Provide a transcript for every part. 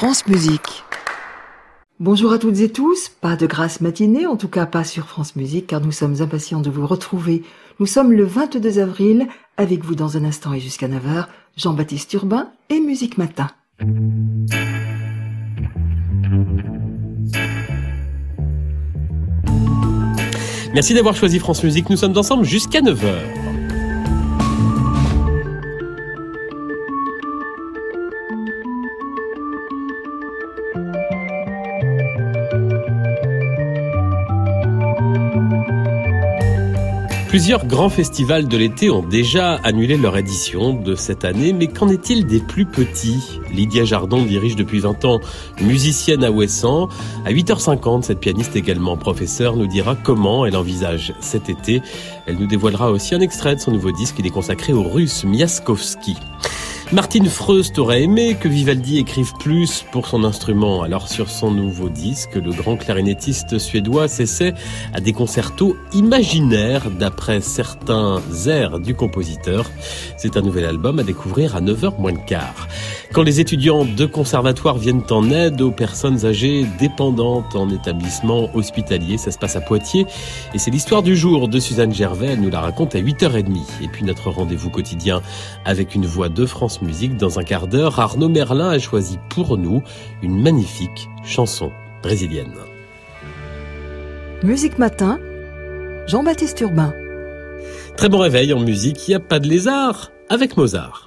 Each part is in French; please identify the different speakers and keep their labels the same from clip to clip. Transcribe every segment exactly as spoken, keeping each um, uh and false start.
Speaker 1: France Musique. Bonjour à toutes et tous, pas de grasse matinée, en tout cas pas sur France Musique, car nous sommes impatients de vous retrouver. Nous sommes le vingt-deux avril, avec vous dans un instant et jusqu'à neuf heures, Jean-Baptiste Urbain et Musique Matin.
Speaker 2: Merci d'avoir choisi France Musique, nous sommes ensemble jusqu'à neuf heures. Plusieurs grands festivals de l'été ont déjà annulé leur édition de cette année, mais qu'en est-il des plus petits ? Lydia Jardon dirige depuis vingt ans Musicienne à Ouessant. À huit heures cinquante, cette pianiste également professeure nous dira comment elle envisage cet été. Elle nous dévoilera aussi un extrait de son nouveau disque, il est consacré au Russe Miaskovski. Martine Freust aurait aimé que Vivaldi écrive plus pour son instrument. Alors sur son nouveau disque, le grand clarinettiste suédois s'essaie à des concertos imaginaires d'après certains airs du compositeur. C'est un nouvel album à découvrir à neuf heures moins le quart. Quand les étudiants de conservatoire viennent en aide aux personnes âgées dépendantes en établissement hospitalier, ça se passe à Poitiers. Et c'est l'histoire du jour de Suzanne Gervais, elle nous la raconte à huit heures trente. Et puis notre rendez-vous quotidien avec une voix de France Musique dans un quart d'heure. Arnaud Merlin a choisi pour nous une magnifique chanson brésilienne.
Speaker 1: Musique Matin, Jean-Baptiste Urbain.
Speaker 2: Très bon réveil en musique, il n'y a pas de lézard avec Mozart.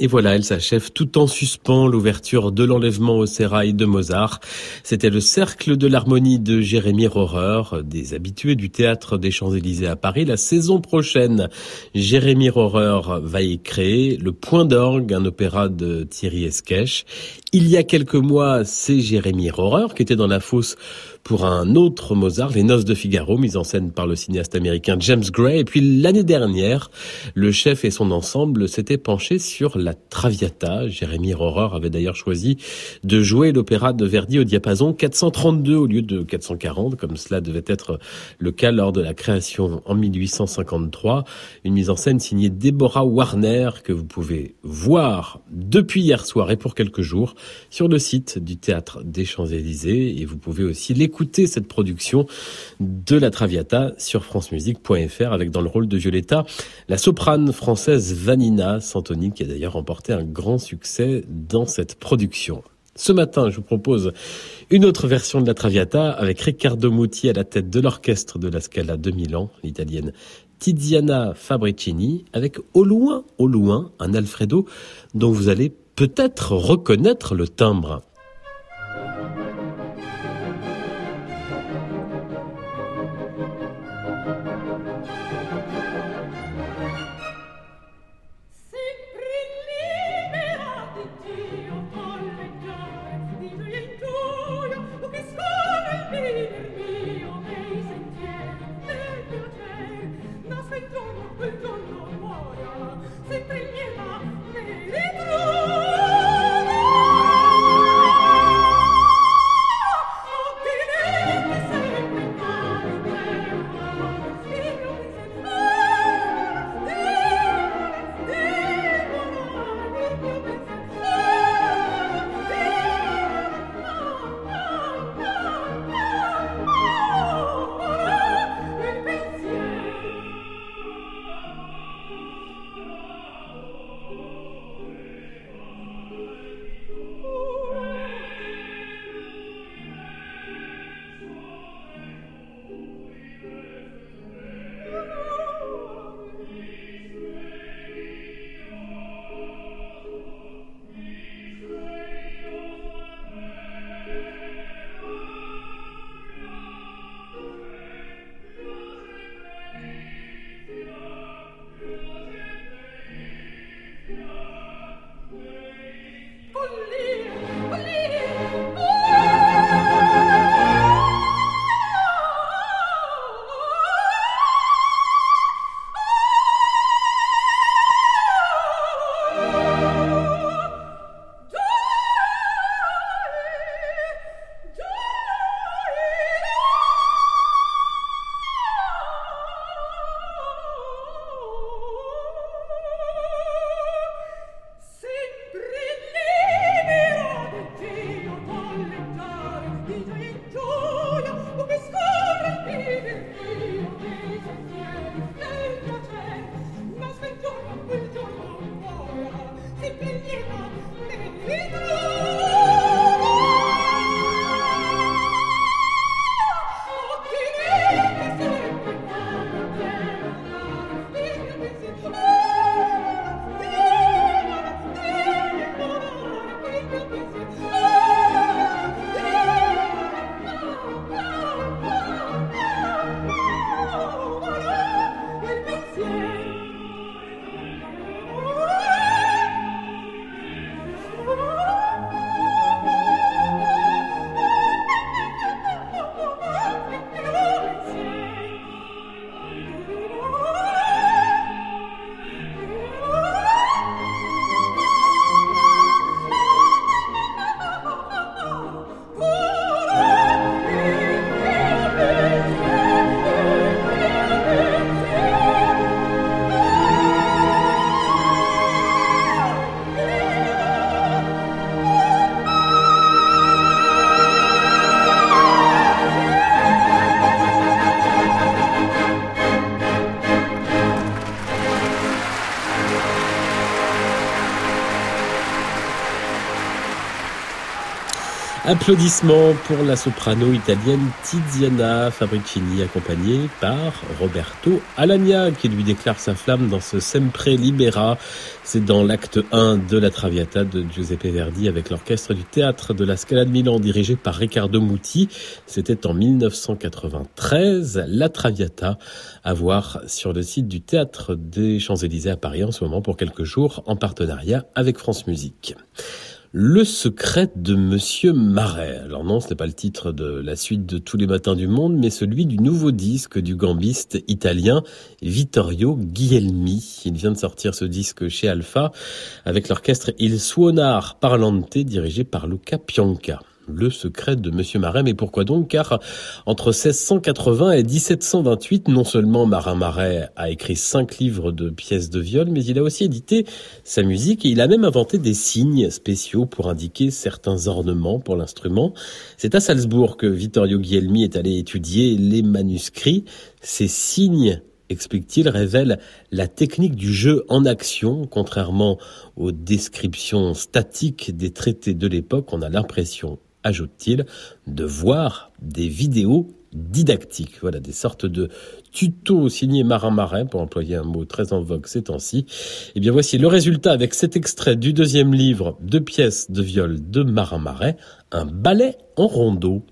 Speaker 2: Et voilà, elle s'achève tout en suspens, l'ouverture de l'enlèvement au sérail de Mozart. C'était le Cercle de l'harmonie de Jérémy Rohrer, des habitués du théâtre des Champs-Élysées à Paris. La saison prochaine, Jérémy Rohrer va y créer Le Point d'orgue, un opéra de Thierry Esquèche. Il y a quelques mois, c'est Jérémy Rohrer qui était dans la fosse pour un autre Mozart, Les Noces de Figaro, mise en scène par le cinéaste américain James Gray. Et puis l'année dernière, le chef et son ensemble s'étaient penchés sur la Traviata. Jérémy Rohrer avait d'ailleurs choisi de jouer l'opéra de Verdi au diapason quatre cent trente-deux au lieu de quatre cent quarante, comme cela devait être le cas lors de la création en mille huit cent cinquante-trois. Une mise en scène signée Deborah Warner que vous pouvez voir depuis hier soir et pour quelques jours sur le site du Théâtre des Champs-Élysées. Et vous pouvez aussi l'écouter, cette production de la Traviata, sur francemusique point f r, avec dans le rôle de Violetta la soprane française Vanina Santoni, qui a d'ailleurs remporté un grand succès dans cette production. Ce matin, je vous propose une autre version de la Traviata avec Riccardo Muti à la tête de l'orchestre de la Scala de Milan, l'italienne Tiziana Fabricini, avec au loin, au loin, un Alfredo dont vous allez peut-être reconnaître le timbre. Applaudissements pour la soprano italienne Tiziana Fabricini, accompagnée par Roberto Alagna, qui lui déclare sa flamme dans ce Sempre Libera. C'est dans l'acte un de la Traviata de Giuseppe Verdi avec l'orchestre du théâtre de la Scala de Milan, dirigé par Riccardo Muti. C'était en mille neuf cent quatre-vingt-treize. La Traviata à voir sur le site du théâtre des Champs-Élysées à Paris en ce moment pour quelques jours, en partenariat avec France Musique. Le secret de Monsieur Marais. Alors non, ce n'est pas le titre de la suite de Tous les matins du monde, mais celui du nouveau disque du gambiste italien Vittorio Guglielmi. Il vient de sortir ce disque chez Alpha avec l'orchestre Il Suonar Parlante dirigé par Luca Pianca. Le secret de Monsieur Marais, mais pourquoi donc? Car entre seize cent quatre-vingts et dix-sept cent vingt-huit, non seulement Marin Marais a écrit cinq livres de pièces de viol, mais il a aussi édité sa musique et il a même inventé des signes spéciaux pour indiquer certains ornements pour l'instrument. C'est à Salzbourg que Vittorio Guglielmi est allé étudier les manuscrits. Ces signes, explique-t-il, révèle la technique du jeu en action. Contrairement aux descriptions statiques des traités de l'époque, on a l'impression, ajoute-t-il, de voir des vidéos didactiques. Voilà, des sortes de tutos signés Marin Marais, pour employer un mot très en vogue ces temps-ci. Et bien voici le résultat avec cet extrait du deuxième livre de pièces de viol de Marin Marais, un ballet en rondeau.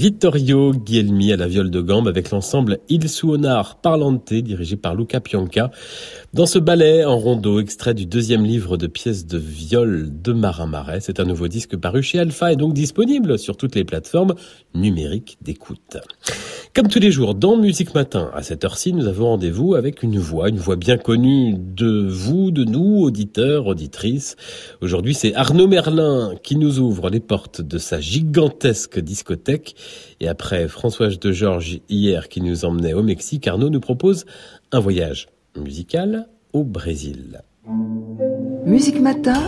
Speaker 2: Vittorio Guglielmi à la viole de gambe avec l'ensemble Il Suonar Parlante dirigé par Luca Pianca. Dans ce ballet en rondeau, extrait du deuxième livre de pièces de viol de Marin Marais. C'est un nouveau disque paru chez Alpha et donc disponible sur toutes les plateformes numériques d'écoute. Comme tous les jours, dans Musique Matin, à cette heure-ci, nous avons rendez-vous avec une voix, une voix bien connue de vous, de nous, auditeurs, auditrices. Aujourd'hui, c'est Arnaud Merlin qui nous ouvre les portes de sa gigantesque discothèque. Et après Françoise de Georges hier qui nous emmenait au Mexique, Arnaud nous propose un voyage musical au Brésil.
Speaker 1: Musique Matin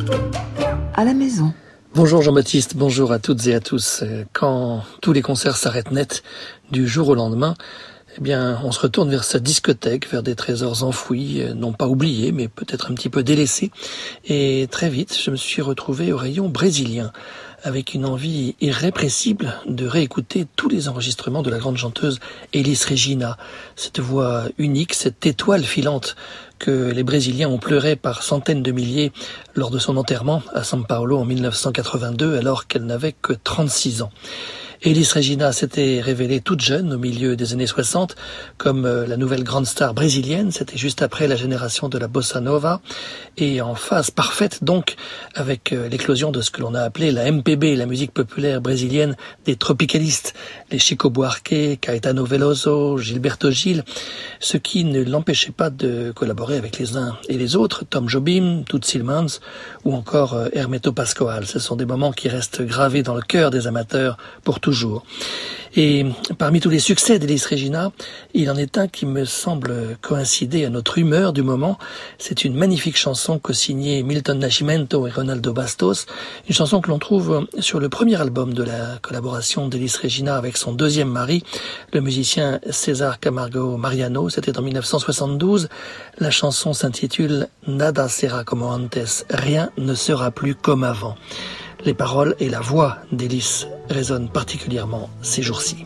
Speaker 1: à la maison.
Speaker 3: Bonjour Jean-Baptiste, bonjour à toutes et à tous. Quand tous les concerts s'arrêtent net du jour au lendemain, eh bien, on se retourne vers sa discothèque, vers des trésors enfouis, non pas oubliés, mais peut-être un petit peu délaissés. Et très vite, je me suis retrouvé au rayon brésilien, avec une envie irrépressible de réécouter tous les enregistrements de la grande chanteuse Elis Regina. Cette voix unique, cette étoile filante que les Brésiliens ont pleuré par centaines de milliers lors de son enterrement à São Paulo en mille neuf cent quatre-vingt-deux, alors qu'elle n'avait que trente-six ans. Elis Regina s'était révélée toute jeune au milieu des années soixante comme la nouvelle grande star brésilienne. C'était juste après la génération de la bossa nova et en phase parfaite donc avec l'éclosion de ce que l'on a appelé la M P B, la musique populaire brésilienne des tropicalistes, les Chico Buarque, Caetano Veloso, Gilberto Gil, ce qui ne l'empêchait pas de collaborer avec les uns et les autres, Tom Jobim, Toots Thielemans ou encore Hermeto Pascoal. Ce sont des moments qui restent gravés dans le cœur des amateurs pour tout toujours. Et parmi tous les succès d'Elis Regina, il en est un qui me semble coïncider à notre humeur du moment. C'est une magnifique chanson co-signée Milton Nascimento et Ronaldo Bastos, une chanson que l'on trouve sur le premier album de la collaboration d'Elis Regina avec son deuxième mari, le musicien César Camargo Mariano. C'était en mille neuf cent soixante-douze. La chanson s'intitule Nada será como antes, rien ne sera plus comme avant. Les paroles et la voix d'Elis résonnent particulièrement ces jours-ci.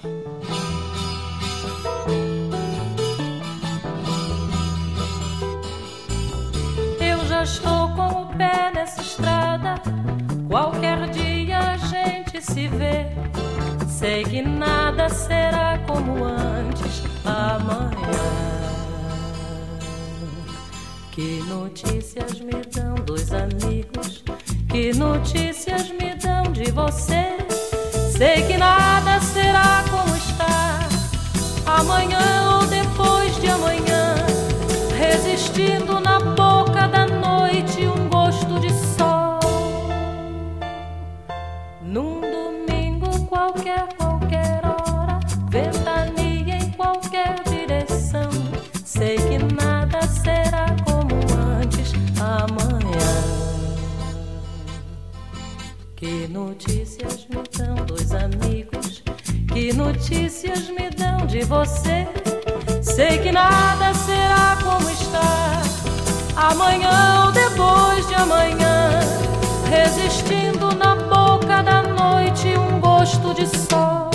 Speaker 4: Eu já estou com o pé nessa estrada, qualquer dia a gente se vê. Sei que nada será como antes amanhã. Que notícias me dão dois amigos? Que notícias me dão de você? Sei que nada será como está amanhã ou depois de amanhã, resistindo na boca da noite um gosto de sol. Num domingo qualquer, qualquer hora, ventania em qualquer direção. Sei que nada será como antes amanhã. Que notícias me dão dois amigos? Que notícias me dão de você? Sei que nada será como está amanhã ou depois de amanhã, resistindo na boca da noite um gosto de sol.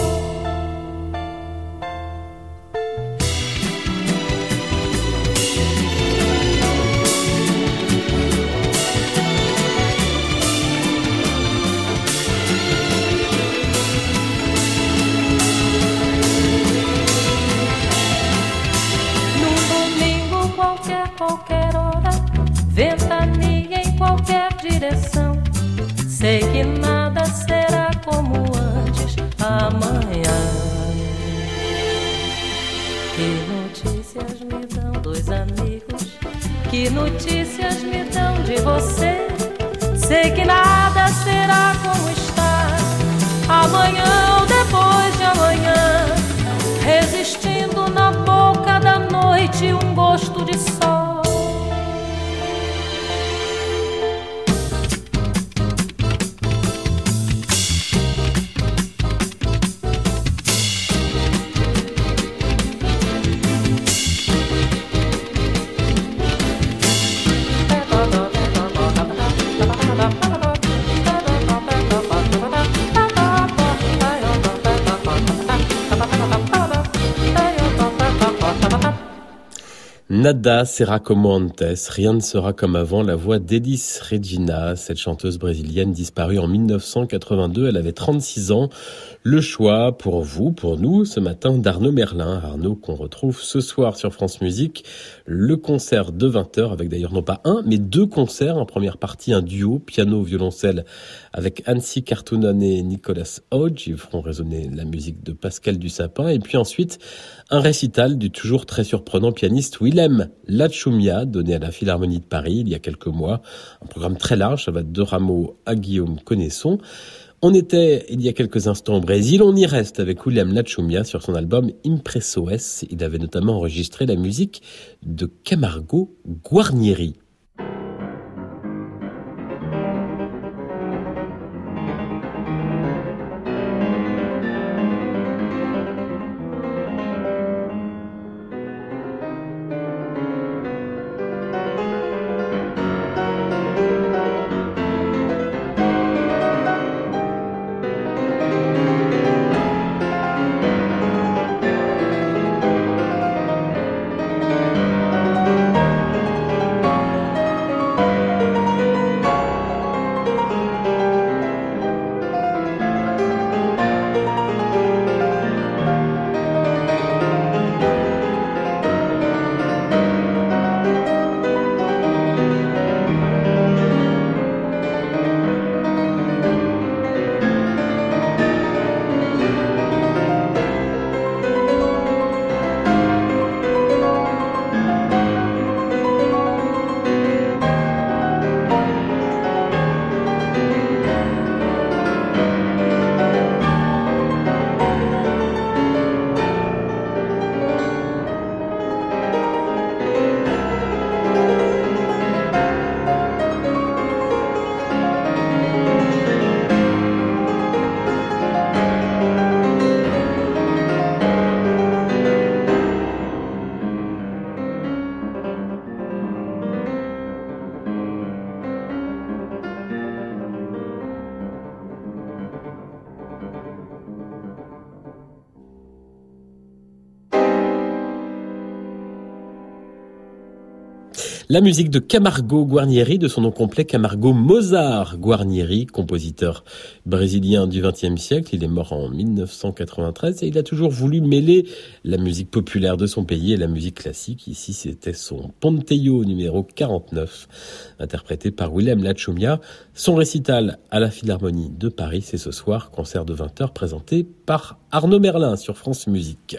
Speaker 4: Qualquer hora, ventania em qualquer direção. Sei que nada será como antes amanhã. Que notícias me dão dois amigos? Que notícias me dão de você? Sei que nada será como está amanhã ou depois de amanhã, resistindo na boca da noite um gosto de sol.
Speaker 2: Nada sera como antes, rien ne sera comme avant, la voix d'Elis Regina, cette chanteuse brésilienne disparue en mille neuf cent quatre-vingt-deux, elle avait trente-six ans. Le choix pour vous, pour nous, ce matin d'Arnaud Merlin, Arnaud qu'on retrouve ce soir sur France Musique, le concert de vingt heures, avec d'ailleurs non pas un, mais deux concerts, en première partie un duo, piano-violoncelle, avec Ansi Cartunan et Nicolas Hodge, ils feront résonner la musique de Pascal Dussapin, et puis ensuite un récital du toujours très surprenant pianiste Willem Lachumia, donné à la Philharmonie de Paris il y a quelques mois. Un programme très large, ça va de Rameau à Guillaume Connaisson. On était il y a quelques instants au Brésil, on y reste avec Willem Lachumia sur son album Impresso S. Il avait notamment enregistré la musique de Camargo Guarnieri. La musique de Camargo Guarnieri, de son nom complet Camargo Mozart Guarnieri, compositeur brésilien du vingtième siècle. Il est mort en mille neuf cent quatre-vingt-treize et il a toujours voulu mêler la musique populaire de son pays et la musique classique. Ici, c'était son Ponteio numéro quarante-neuf, interprété par Willem Lachumia. Son récital à la Philharmonie de Paris, c'est ce soir, concert de vingt heures présenté par Arnaud Merlin sur France Musique.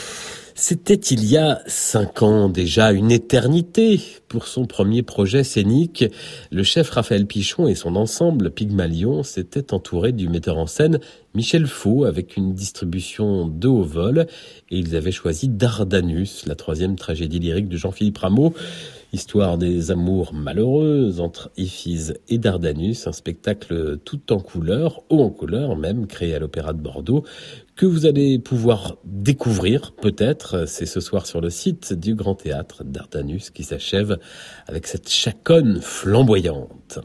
Speaker 2: C'était il y a cinq ans déjà, une éternité pour son premier projet scénique. Le chef Raphaël Pichon et son ensemble Pygmalion s'étaient entourés du metteur en scène Michel Faux avec une distribution de haut vol et ils avaient choisi Dardanus, la troisième tragédie lyrique de Jean-Philippe Rameau. Histoire des amours malheureuses entre Iphise et Dardanus, un spectacle tout en couleurs, haut en couleurs même, créé à l'Opéra de Bordeaux, que vous allez pouvoir découvrir peut-être. C'est ce soir sur le site du Grand Théâtre Dardanus qui s'achève avec cette chaconne flamboyante.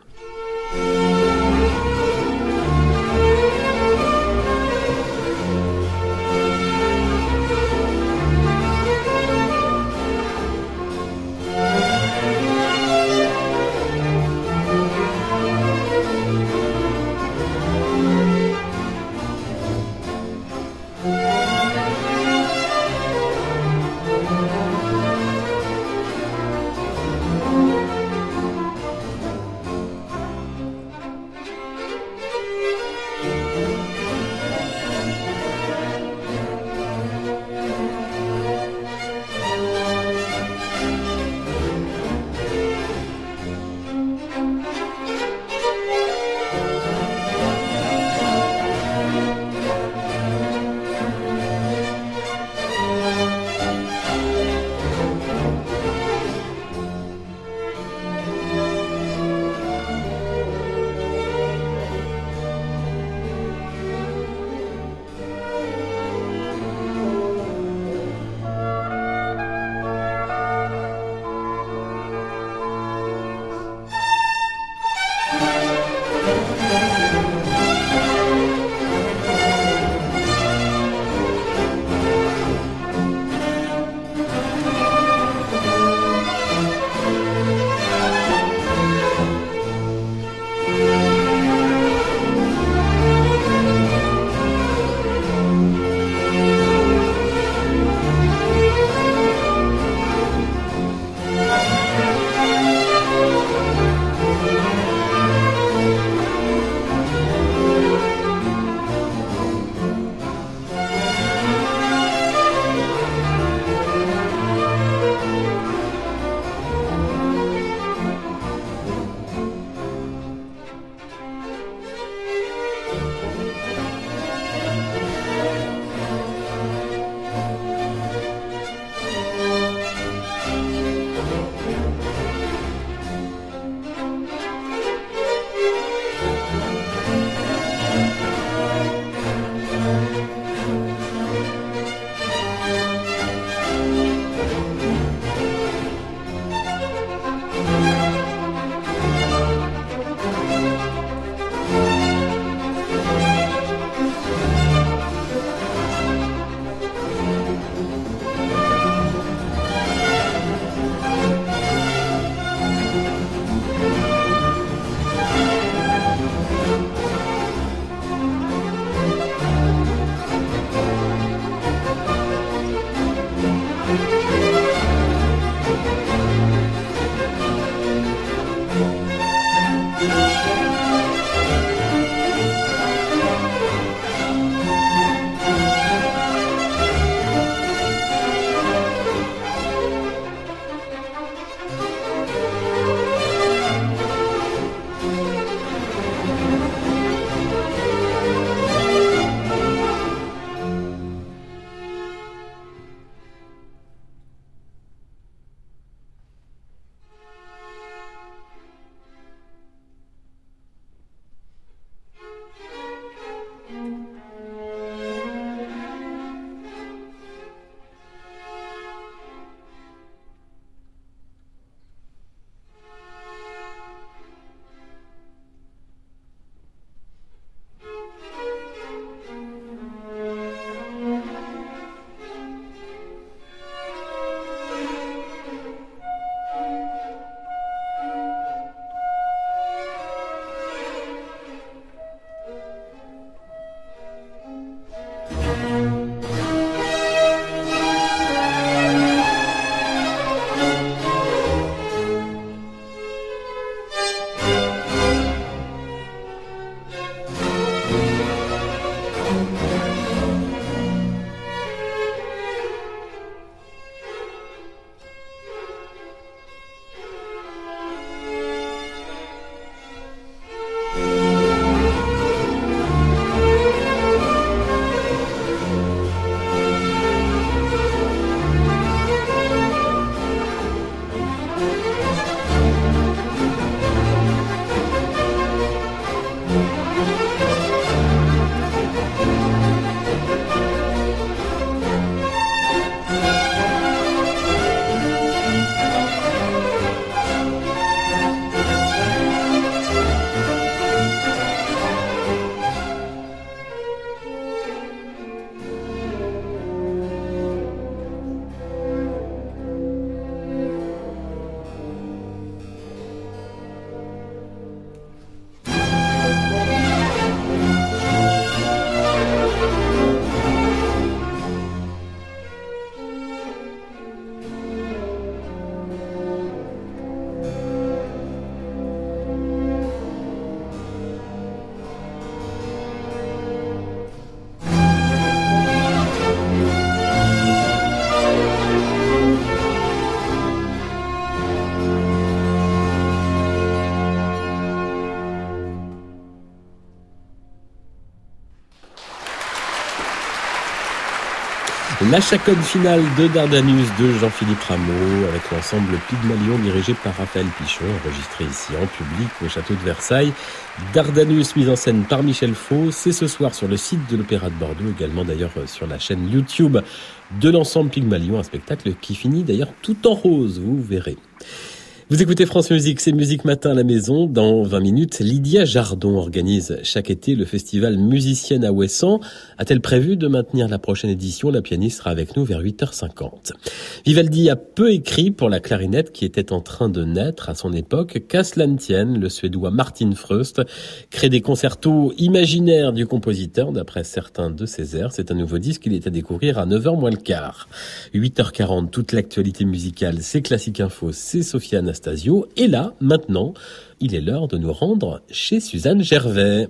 Speaker 2: La chaconne finale de Dardanus de Jean-Philippe Rameau avec l'ensemble Pygmalion dirigé par Raphaël Pichon, enregistré ici en public au château de Versailles. Dardanus mise en scène par Michel Faux, c'est ce soir sur le site de l'Opéra de Bordeaux, également d'ailleurs sur la chaîne YouTube de l'ensemble Pygmalion, un spectacle qui finit d'ailleurs tout en rose, vous verrez. Vous écoutez France Musique, c'est Musique Matin à la maison. Dans vingt minutes, Lydia Jardon organise chaque été le festival Musicienne à Ouessant. A-t-elle prévu de maintenir la prochaine édition? La pianiste sera avec nous vers huit heures cinquante. Vivaldi a peu écrit pour la clarinette qui était en train de naître à son époque. Qu'à cela ne tienne, le Suédois Martin Fröst crée des concertos imaginaires du compositeur d'après certains de ses airs. C'est un nouveau disque qu'il est à découvrir à neuf heures moins le quart. huit heures quarante, toute l'actualité musicale, c'est Classique Info, c'est Sofiane Anastasio. Et là, maintenant, il est l'heure de nous rendre chez Suzanne Gervais.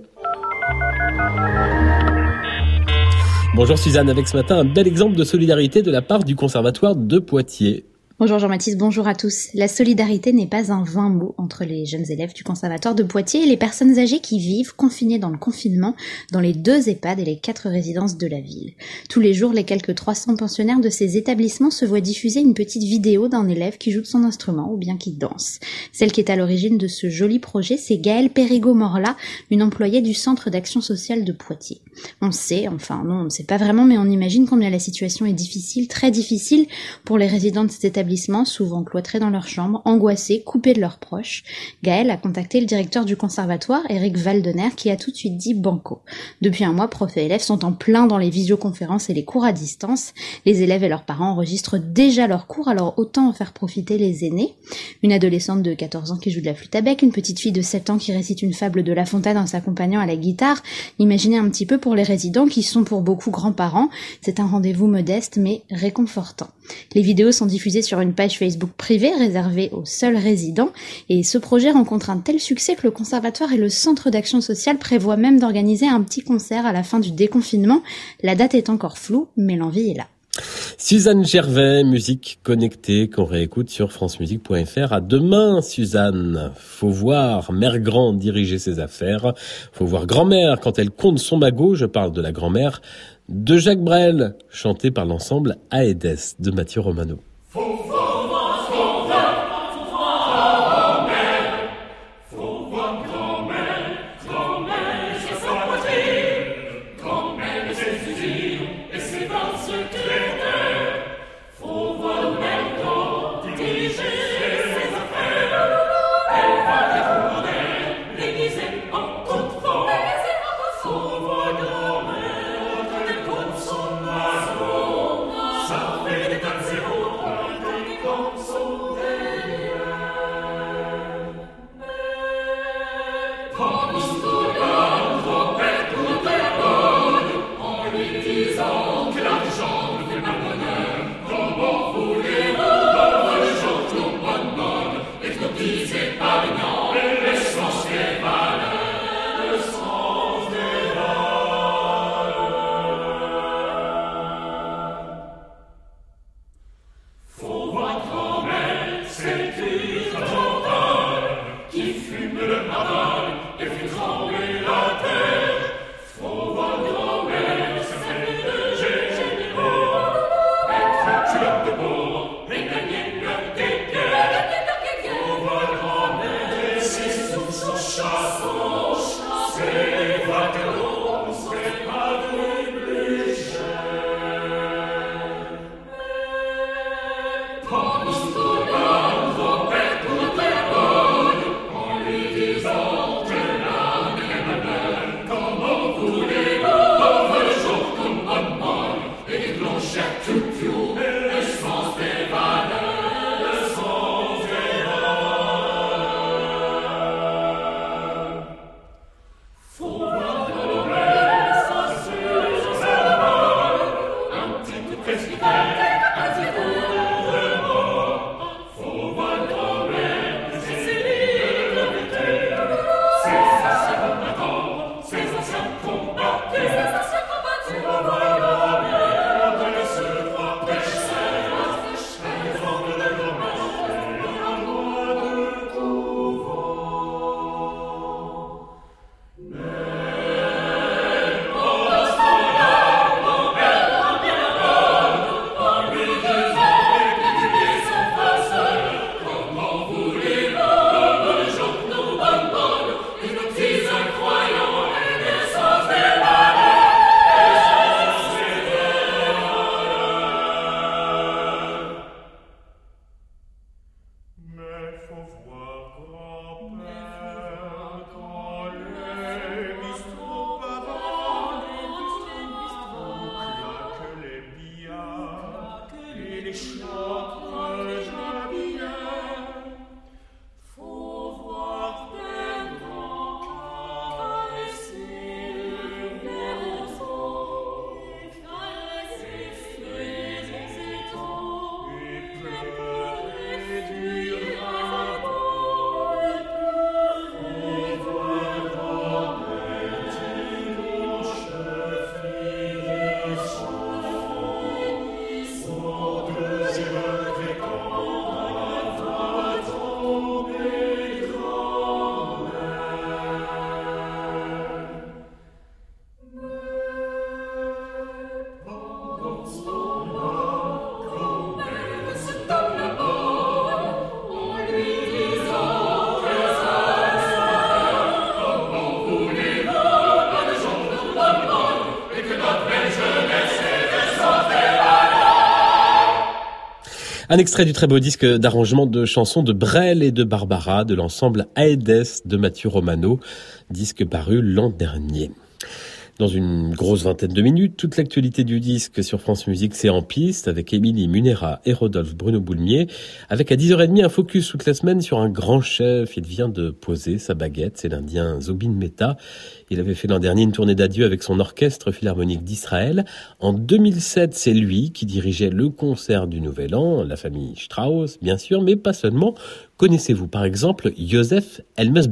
Speaker 2: Bonjour Suzanne, avec ce matin un bel exemple de solidarité de la part du Conservatoire de Poitiers.
Speaker 5: Bonjour Jean-Baptiste, bonjour à tous. La solidarité n'est pas un vain mot entre les jeunes élèves du Conservatoire de Poitiers et les personnes âgées qui vivent confinées dans le confinement dans les deux EHPAD et les quatre résidences de la ville. Tous les jours, les quelques trois cents pensionnaires de ces établissements se voient diffuser une petite vidéo d'un élève qui joue de son instrument ou bien qui danse. Celle qui est à l'origine de ce joli projet, c'est Gaëlle Périgot-Morla, une employée du Centre d'action sociale de Poitiers. On sait, enfin non, on ne sait pas vraiment, mais on imagine combien la situation est difficile, très difficile pour les résidents de cet établissement, souvent cloîtrés dans leur chambre, angoissés, coupés de leurs proches. Gaëlle a contacté le directeur du conservatoire, Éric Valdener, qui a tout de suite dit banco. Depuis un mois, profs et élèves sont en plein dans les visioconférences et les cours à distance. Les élèves et leurs parents enregistrent déjà leurs cours, alors autant en faire profiter les aînés. Une adolescente de quatorze ans qui joue de la flûte à bec, une petite fille de sept ans qui récite une fable de La Fontaine en s'accompagnant à la guitare. Imaginez un petit peu pour les résidents qui sont pour beaucoup grands-parents. C'est un rendez-vous modeste mais réconfortant. Les vidéos sont diffusées sur une page Facebook privée réservée aux seuls résidents et ce projet rencontre un tel succès que le conservatoire et le centre d'action sociale prévoient même d'organiser un petit concert à la fin du déconfinement. La date est encore floue, mais l'envie est là.
Speaker 2: Suzanne Gervais, musique connectée qu'on réécoute sur francemusique point f r. À demain, Suzanne. Faut voir Mère Grand diriger ses affaires. Faut voir Grand-mère quand elle compte son magot. Je parle de la grand-mère de Jacques Brel, chanté par l'ensemble Aedes de Mathieu Romano. Un extrait du très beau disque d'arrangement de chansons de Brel et de Barbara de l'ensemble Aedes de Mathieu Romano, disque paru l'an dernier. Dans une grosse vingtaine de minutes, toute l'actualité du disque sur France Musique, c'est En Piste, avec Émilie Munera et Rodolphe Bruno-Boulmier, avec à dix heures trente un focus toute la semaine sur un grand chef. Il vient de poser sa baguette, c'est l'Indien Zubin Mehta. Il avait fait l'an dernier une tournée d'adieu avec son orchestre philharmonique d'Israël. En deux mille sept, c'est lui qui dirigeait le concert du Nouvel An, la famille Strauss, bien sûr, mais pas seulement. Connaissez-vous par exemple Joseph Elmesberger ?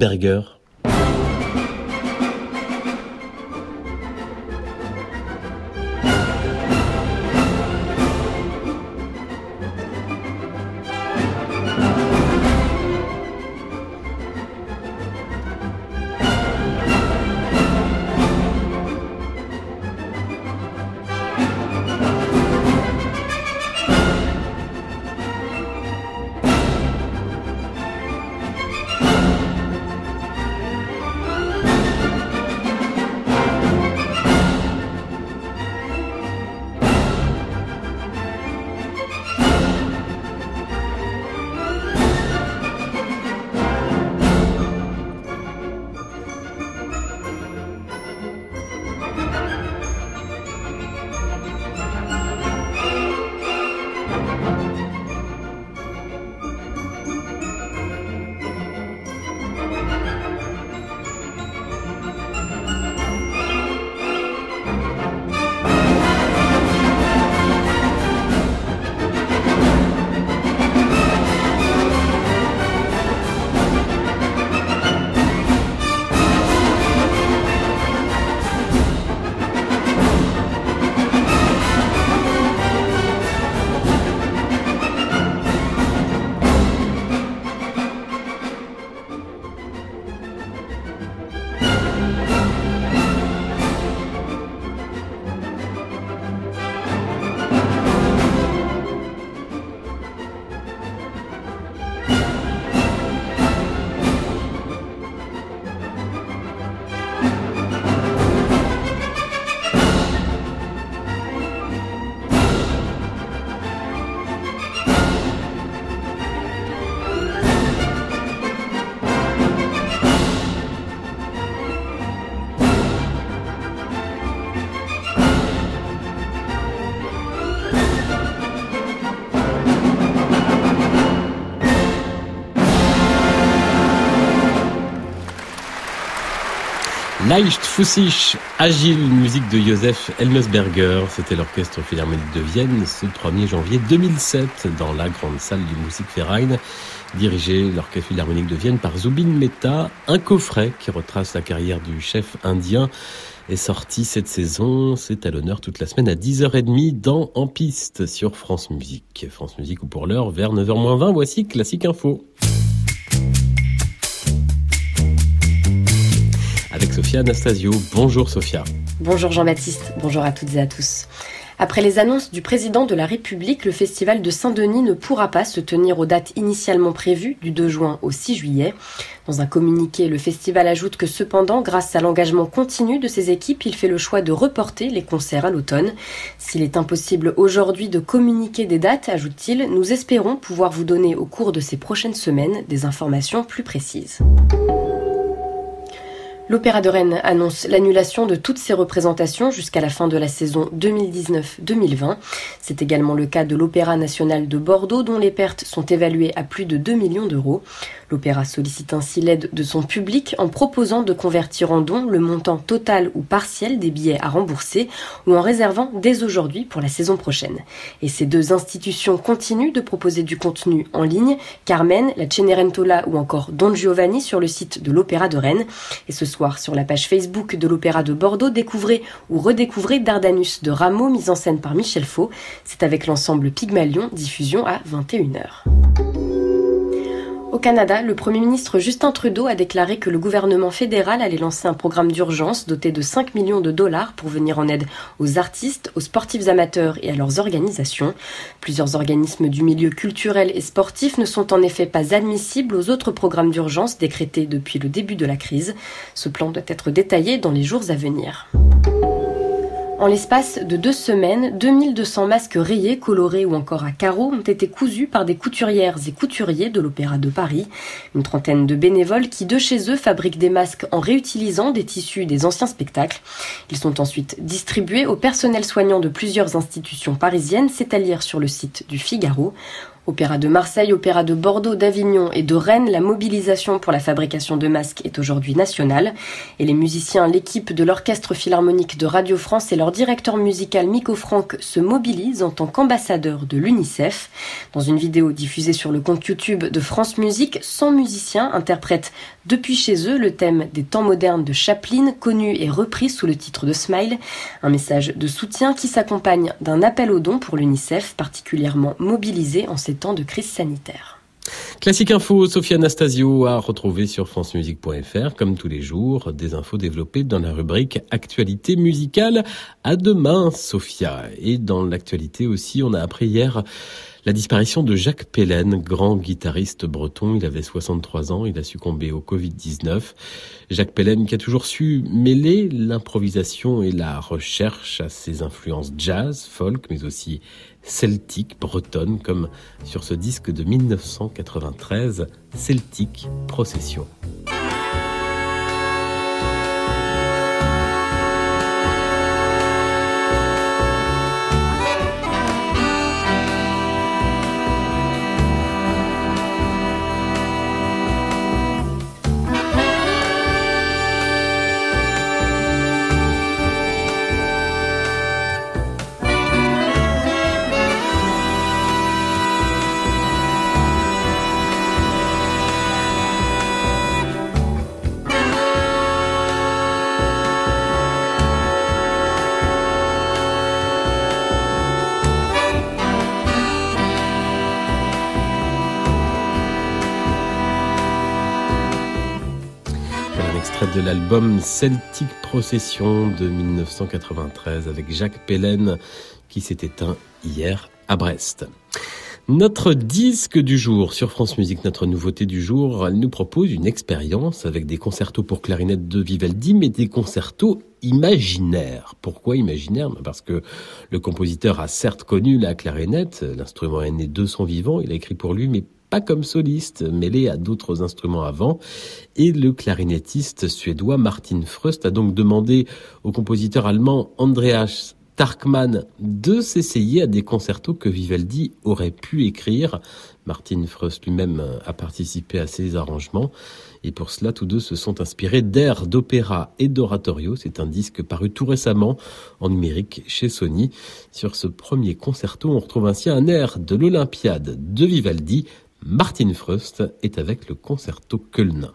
Speaker 2: Leicht Fussig, agile, musique de Joseph Elmesberger. C'était l'orchestre philharmonique de Vienne ce premier janvier deux mille sept dans la grande salle du Musikverein, dirigé l'orchestre philharmonique de Vienne par Zubin Mehta. Un coffret qui retrace la carrière du chef indien est sorti cette saison. C'est à l'honneur toute la semaine à dix heures trente dans En Piste sur France Musique. France Musique ou pour l'heure vers neuf heures moins vingt, voici Classique Info. Avec Sophia Anastasio. Bonjour Sophia.
Speaker 6: Bonjour Jean-Baptiste, bonjour à toutes et à tous. Après les annonces du président de la République, le festival de Saint-Denis ne pourra pas se tenir aux dates initialement prévues du deux juin au six juillet. Dans un communiqué, le festival ajoute que cependant, grâce à l'engagement continu de ses équipes, il fait le choix de reporter les concerts à l'automne. S'il est impossible aujourd'hui de communiquer des dates, ajoute-t-il, nous espérons pouvoir vous donner au cours de ces prochaines semaines des informations plus précises. L'Opéra de Rennes annonce l'annulation de toutes ses représentations jusqu'à la fin de la saison deux mille dix-neuf deux mille vingt. C'est également le cas de l'Opéra national de Bordeaux, dont les pertes sont évaluées à plus de deux millions d'euros. L'opéra sollicite ainsi l'aide de son public en proposant de convertir en dons le montant total ou partiel des billets à rembourser ou en réservant dès aujourd'hui pour la saison prochaine. Et ces deux institutions continuent de proposer du contenu en ligne, Carmen, la Cenerentola ou encore Don Giovanni sur le site de l'Opéra de Rennes. Et ce soir, sur la page Facebook de l'Opéra de Bordeaux, découvrez ou redécouvrez Dardanus de Rameau, mise en scène par Michel Faux. C'est avec l'ensemble Pygmalion, diffusion à vingt et une heures. Au Canada, le Premier ministre Justin Trudeau a déclaré que le gouvernement fédéral allait lancer un programme d'urgence doté de cinq millions de dollars pour venir en aide aux artistes, aux sportifs amateurs et à leurs organisations. Plusieurs organismes du milieu culturel et sportif ne sont en effet pas admissibles aux autres programmes d'urgence décrétés depuis le début de la crise. Ce plan doit être détaillé dans les jours à venir. En l'espace de deux semaines, deux mille deux cents masques rayés, colorés ou encore à carreaux ont été cousus par des couturières et couturiers de l'Opéra de Paris. Une trentaine de bénévoles qui, de chez eux, fabriquent des masques en réutilisant des tissus des anciens spectacles. Ils sont ensuite distribués au personnel soignant de plusieurs institutions parisiennes, c'est à lire sur le site du Figaro. Opéra de Marseille, Opéra de Bordeaux, d'Avignon et de Rennes, la mobilisation pour la fabrication de masques est aujourd'hui nationale. Et les musiciens, l'équipe de l'Orchestre Philharmonique de Radio France et leur directeur musical Miko Franck se mobilisent en tant qu'ambassadeurs de l'UNICEF. Dans une vidéo diffusée sur le compte YouTube de France Musique, cent musiciens interprètent depuis chez eux le thème des temps modernes de Chaplin, connu et repris sous le titre de Smile. Un message de soutien qui s'accompagne d'un appel aux dons pour l'UNICEF, particulièrement mobilisé en ces temps de crise sanitaire.
Speaker 2: Classique Info, Sophie Anastasio à retrouver sur francemusique point f r, comme tous les jours, des infos développées dans la rubrique Actualité musicale. À demain, Sophia. Et dans l'actualité aussi, on a appris hier la disparition de Jacques Pellene, grand guitariste breton. Il avait soixante-trois ans, il a succombé au covid dix-neuf. Jacques Pellene qui a toujours su mêler l'improvisation et la recherche à ses influences jazz, folk, mais aussi celtique, bretonne, comme sur ce disque de mille neuf cent quatre-vingt-treize, Celtic Procession. De l'album Celtic Procession de mille neuf cent quatre-vingt-treize avec Jacques Pellene qui s'est éteint hier à Brest. Notre disque du jour sur France Musique, notre nouveauté du jour, elle nous propose une expérience avec des concertos pour clarinette de Vivaldi, mais des concertos imaginaires. Pourquoi imaginaires ? Parce que le compositeur a certes connu la clarinette, l'instrument est né de son vivant, il a écrit pour lui, mais pas comme soliste, mêlé à d'autres instruments avant. Et le clarinettiste suédois Martin Fröst a donc demandé au compositeur allemand Andreas Tarkman de s'essayer à des concertos que Vivaldi aurait pu écrire. Martin Fröst lui-même a participé à ces arrangements. Et pour cela, tous deux se sont inspirés d'airs d'opéra et d'oratorio. C'est un disque paru tout récemment en numérique chez Sony. Sur ce premier concerto, on retrouve ainsi un air de l'Olympiade de Vivaldi. Martin Fröst est avec le concerto Köln.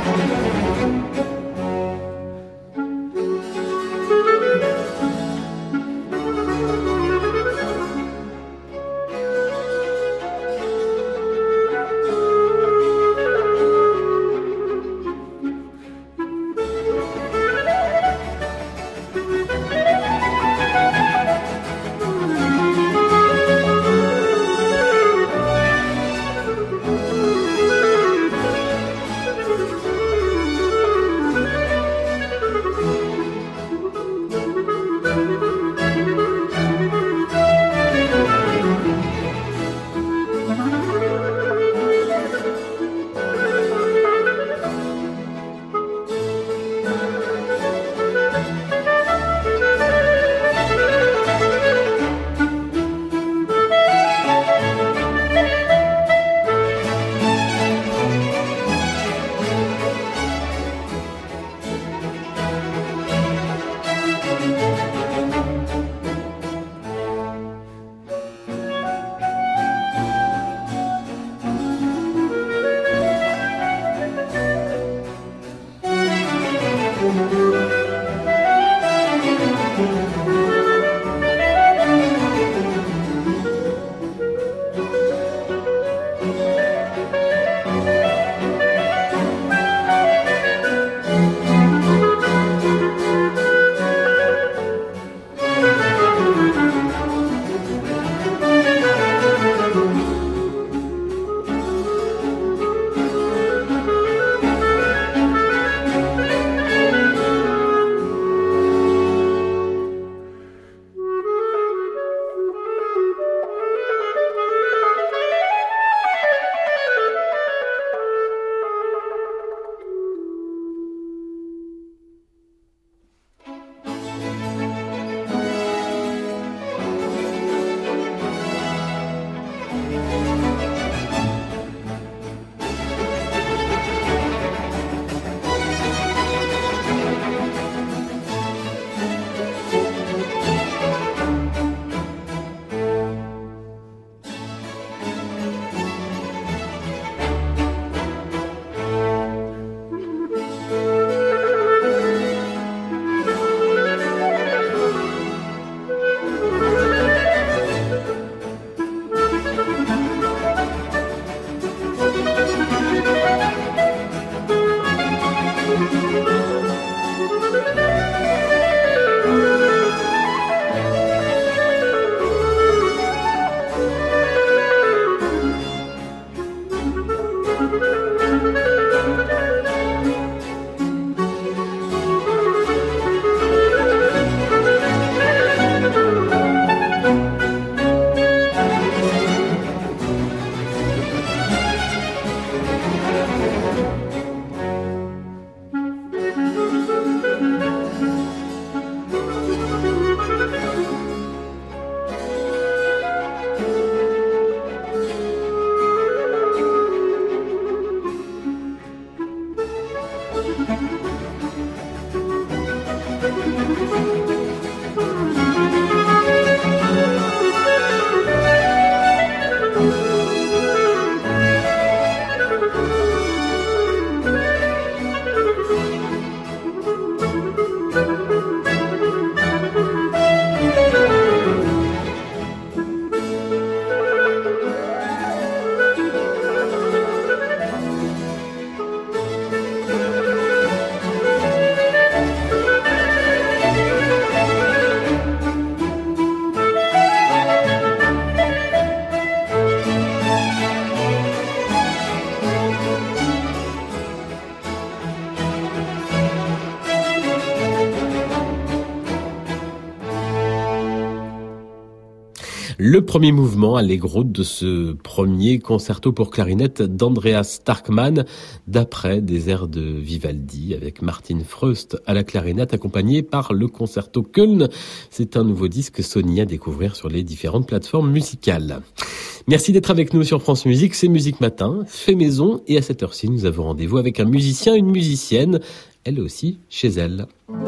Speaker 2: Le premier mouvement allegro de ce premier concerto pour clarinette d'Andreas Starkman, d'après des airs de Vivaldi, avec Martin Fröst à la clarinette, accompagné par le concerto Köln. C'est un nouveau disque Sony à découvrir sur les différentes plateformes musicales. Merci d'être avec nous sur France Musique, c'est Musique Matin, fait maison, et à cette heure-ci, nous avons rendez-vous avec un musicien, une musicienne, elle aussi chez elle.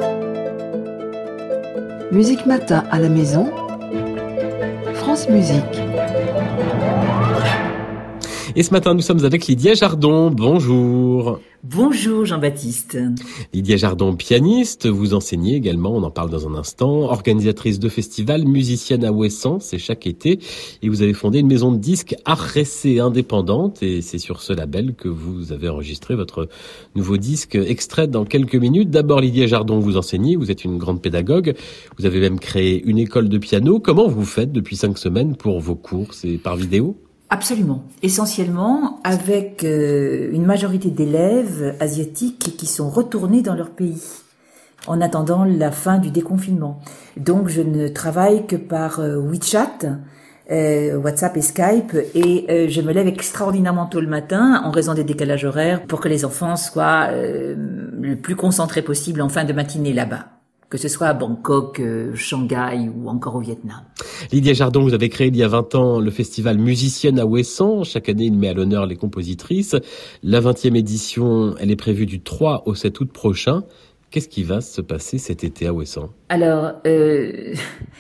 Speaker 1: Musique Matin à la maison, France Musique.
Speaker 2: Et ce matin, nous sommes avec Lydia Jardon. Bonjour.
Speaker 7: Bonjour Jean-Baptiste.
Speaker 2: Lydia Jardon, pianiste, vous enseignez également, on en parle dans un instant, organisatrice de festivals, musicienne à Ouessant, c'est chaque été, et vous avez fondé une maison de disques Arrêté indépendante, et c'est sur ce label que vous avez enregistré votre nouveau disque extrait dans quelques minutes. D'abord Lydia Jardon, vous enseignez, vous êtes une grande pédagogue, vous avez même créé une école de piano. Comment vous faites depuis cinq semaines pour vos cours? C'est par vidéo?
Speaker 7: Absolument. Essentiellement avec euh, une majorité d'élèves asiatiques qui sont retournés dans leur pays en attendant la fin du déconfinement. Donc je ne travaille que par euh, WeChat, euh, WhatsApp et Skype, et euh, je me lève extraordinairement tôt le matin en raison des décalages horaires pour que les enfants soient euh, le plus concentrés possible en fin de matinée là-bas, que ce soit à Bangkok, euh, Shanghai ou encore au Vietnam.
Speaker 2: Lydia Jardon, vous avez créé il y a vingt ans le festival Musicienne à Ouessant. Chaque année, il met à l'honneur les compositrices. La vingtième édition, elle est prévue du trois au sept août prochain. Qu'est-ce qui va se passer cet été à Ouessant?
Speaker 7: Alors, euh,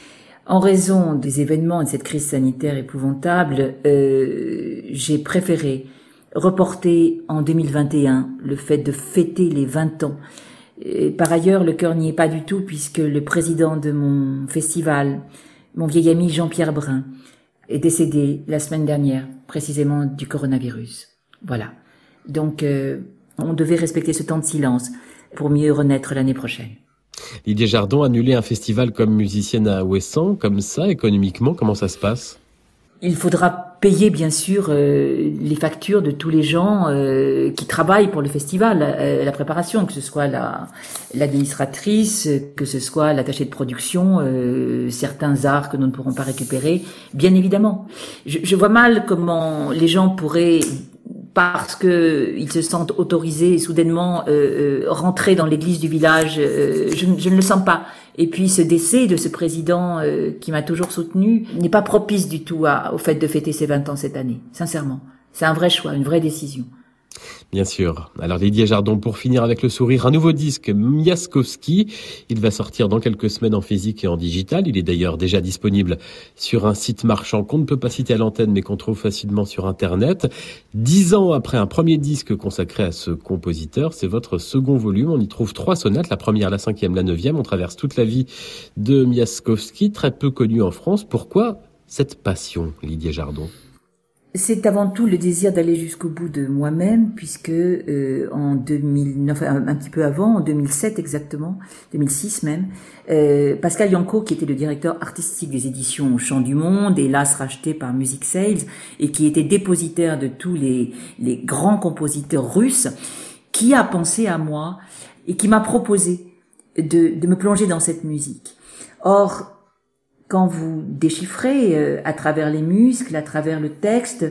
Speaker 7: en raison des événements et de cette crise sanitaire épouvantable, euh, j'ai préféré reporter en deux mille vingt et un le fait de fêter les vingt ans. Et par ailleurs, le cœur n'y est pas du tout puisque le président de mon festival, mon vieil ami Jean-Pierre Brun, est décédé la semaine dernière, précisément du coronavirus. Voilà. Donc, euh, on devait respecter ce temps de silence pour mieux renaître l'année prochaine.
Speaker 2: Lydia Jardon, annuler un festival comme Musicienne à Ouessant, comme ça, économiquement, comment ça se passe?
Speaker 7: Il faudra payer bien sûr euh, les factures de tous les gens euh, qui travaillent pour le festival, euh, la préparation, que ce soit la l'administratrice, que ce soit l'attaché de production, euh, certains arts que nous ne pourrons pas récupérer, bien évidemment. Je, je vois mal comment les gens pourraient, parce que ils se sentent autorisés soudainement euh, euh, rentrer dans l'église du village. Euh, je, je ne le sens pas. Et puis ce décès de ce président euh, qui m'a toujours soutenu n'est pas propice du tout à, au fait de fêter ses vingt ans cette année. Sincèrement, c'est un vrai choix, une vraie décision.
Speaker 2: Bien sûr. Alors Lydia Jardon, pour finir avec le sourire, un nouveau disque, Miaskowski. Il va sortir dans quelques semaines en physique et en digital. Il est d'ailleurs déjà disponible sur un site marchand qu'on ne peut pas citer à l'antenne, mais qu'on trouve facilement sur Internet. Dix ans après un premier disque consacré à ce compositeur, c'est votre second volume. On y trouve trois sonates, la première, la cinquième, la neuvième. On traverse toute la vie de Miaskowski, très peu connu en France. Pourquoi cette passion, Lydia Jardon?
Speaker 7: C'est avant tout le désir d'aller jusqu'au bout de moi-même, puisque euh, en deux mille neuf, un, un petit peu avant, en deux mille sept exactement, deux mille six même, euh, Pascal Yanko, qui était le directeur artistique des éditions Chant du Monde, hélas racheté par Music Sales, et qui était dépositaire de tous les, les grands compositeurs russes, qui a pensé à moi et qui m'a proposé de, de me plonger dans cette musique. Or, quand vous déchiffrez euh, à travers les muscles, à travers le texte,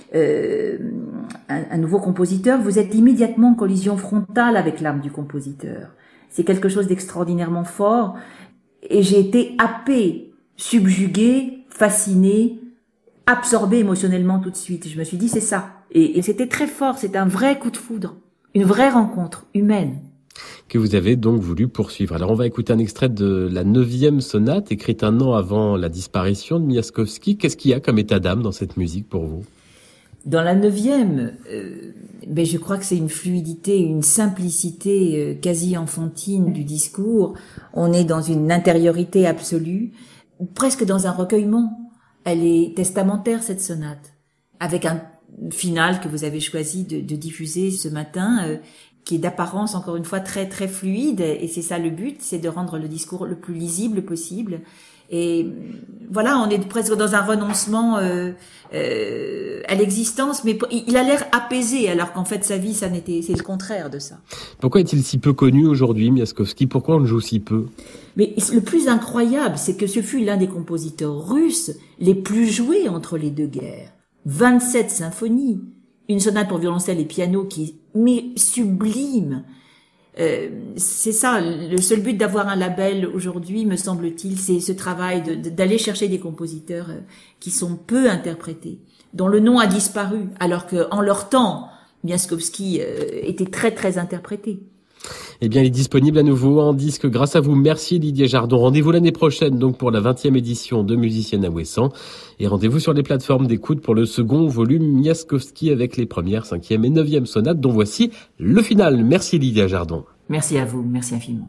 Speaker 7: euh, un, un nouveau compositeur, vous êtes immédiatement en collision frontale avec l'âme du compositeur. C'est quelque chose d'extraordinairement fort, et j'ai été happée, subjuguée, fascinée, absorbée émotionnellement tout de suite. Je me suis dit, c'est ça. Et, et c'était très fort, c'est un vrai coup de foudre, une vraie rencontre humaine.
Speaker 2: Que vous avez donc voulu poursuivre. Alors on va écouter un extrait de la neuvième sonate, écrite un an avant la disparition de Miaskowski. Qu'est-ce qu'il y a comme état d'âme dans cette musique pour vous?
Speaker 7: Dans la neuvième, euh, ben je crois que c'est une fluidité, une simplicité euh, quasi enfantine du discours. On est dans une intériorité absolue, presque dans un recueillement. Elle est testamentaire, cette sonate, avec un final que vous avez choisi de, de diffuser ce matin, euh, qui est d'apparence, encore une fois, très très fluide, et c'est ça le but, c'est de rendre le discours le plus lisible possible. Et voilà, on est presque dans un renoncement euh, euh, à l'existence, mais il a l'air apaisé, alors qu'en fait sa vie, ça n'était, c'est le contraire de ça.
Speaker 2: Pourquoi est-il si peu connu aujourd'hui, Miaskowski? Pourquoi on le joue si peu?
Speaker 7: Mais le plus incroyable, c'est que ce fut l'un des compositeurs russes les plus joués entre les deux guerres. vingt-sept symphonies, une sonate pour violoncelle et piano qui est mais sublime. Euh, c'est ça, le seul but d'avoir un label aujourd'hui, me semble-t-il, c'est ce travail de, de, d'aller chercher des compositeurs euh, qui sont peu interprétés, dont le nom a disparu, alors que en leur temps, Miaskowski euh, était très très interprété.
Speaker 2: Eh bien, il est disponible à nouveau en disque grâce à vous. Merci Lydia Jardon. Rendez-vous l'année prochaine donc pour la vingtième édition de Musicienne à Ouessant. Et rendez-vous sur les plateformes d'écoute pour le second volume Miaskowski avec les premières, cinquième et neuvième sonates dont voici le final. Merci Lydia Jardon.
Speaker 7: Merci à vous, merci infiniment.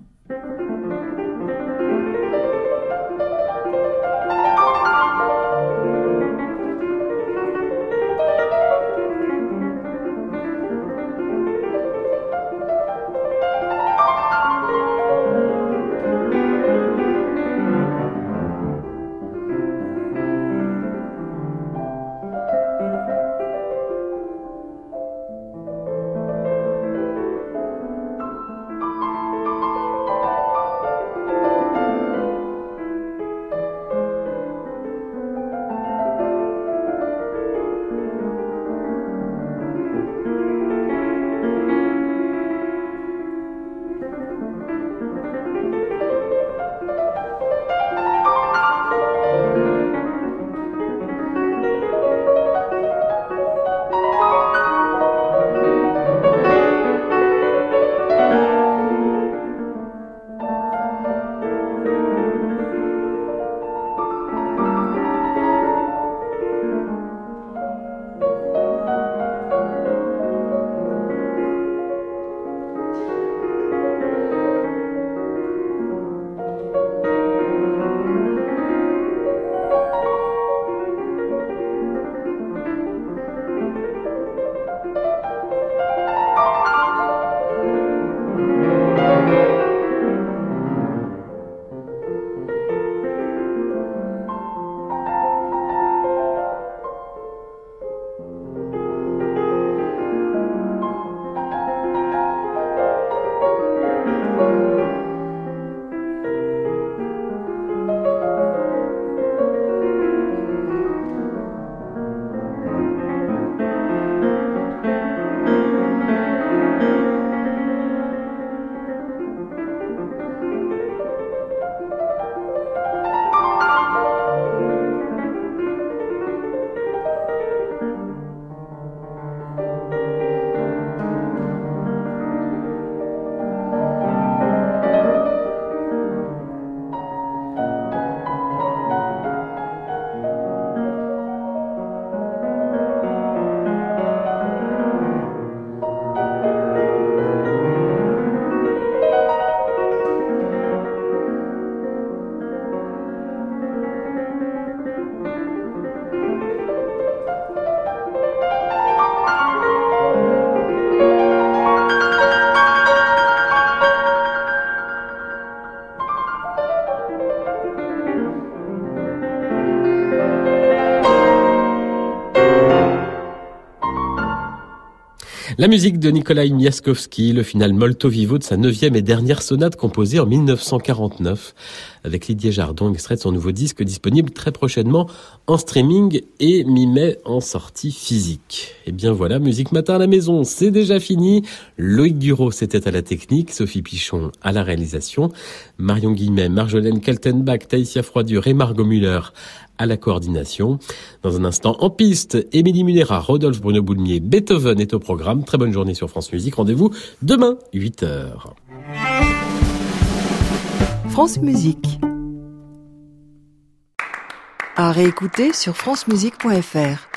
Speaker 2: La musique de Nikolai Miaskowski, le final molto vivo de sa neuvième et dernière sonate composée en mille neuf cent quarante-neuf, avec Lydia Jardon, extrait de son nouveau disque disponible très prochainement en streaming et mi-mai en sortie physique. Et bien voilà, Musique Matin à la maison, c'est déjà fini. Loïc Duro, c'était à la technique, Sophie Pichon à la réalisation, Marion Guillemet, Marjolaine Kaltenbach, Taïsia Froidure et Margot Müller à la coordination. Dans un instant, en piste, Émilie Munera, Rodolphe Bruno Boulmier, Beethoven est au programme. Très bonne journée sur France Musique. Rendez-vous demain, huit heures.
Speaker 1: France Musique. À réécouter sur francemusique point f r.